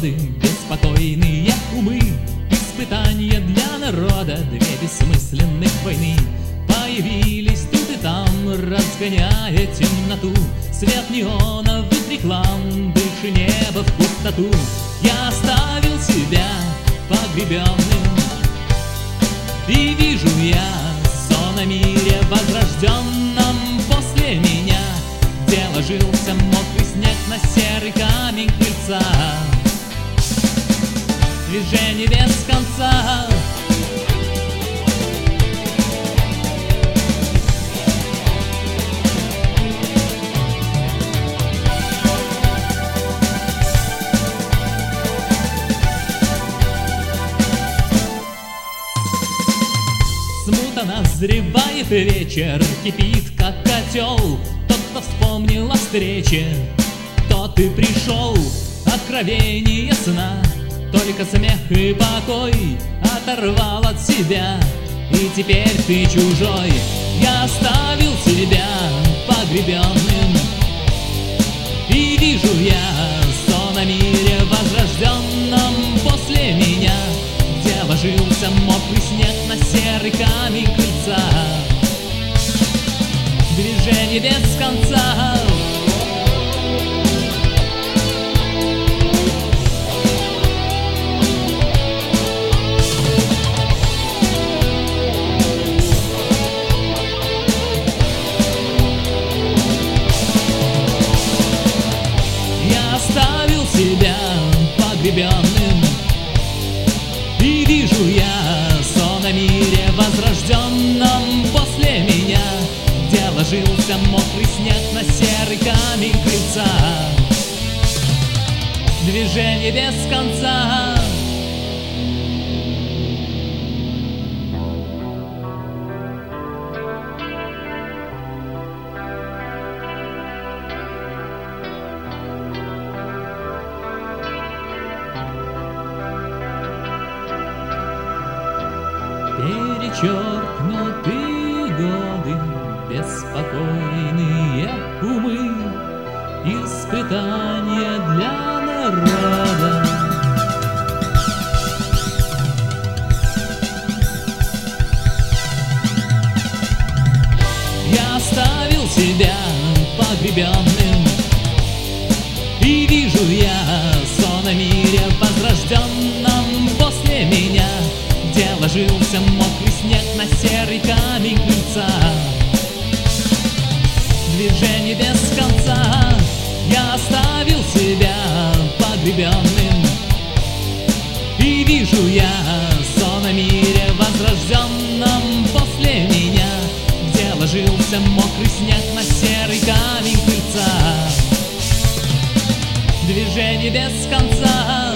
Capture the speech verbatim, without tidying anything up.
годы, беспокойные умы, испытания для народа, две бессмысленных войны. Появились тут и там, разгоняя темноту, свет неоновых реклам, дыши небо в пустоту. Я оставил себя погребенным, и вижу я сон о мире возрожденном после меня, где ложился мокрый снег на серый камень крыльца. Движение без конца. Смута назревает вечер, кипит как котел. Тот, кто вспомнил о встрече, тот и пришел. Откровение сна, только смех и покой оторвал от себя, и теперь ты чужой. Я оставил себя погребенным, и вижу я сон о мире возрожденном после меня, где ложился мокрый снег на серый камень крыльца. Движение без конца. Я оставил себя погребенным, и вижу я сон о мире возрожденном после меня, где ложился мокрый снег на серый камень крыльца. Движение без конца. Перечеркнутые годы, беспокойные умы, испытания для народа. Я оставил себя погребенным, и вижу я сон о мире возрожденном после меня, где ложился мокрый снег на серый камень крыльца. Движение без конца. Я оставил себя погребенным, и вижу я сон о мире возрожденном после меня, где ложился мокрый снег на серый камень крыльца. Движение без конца.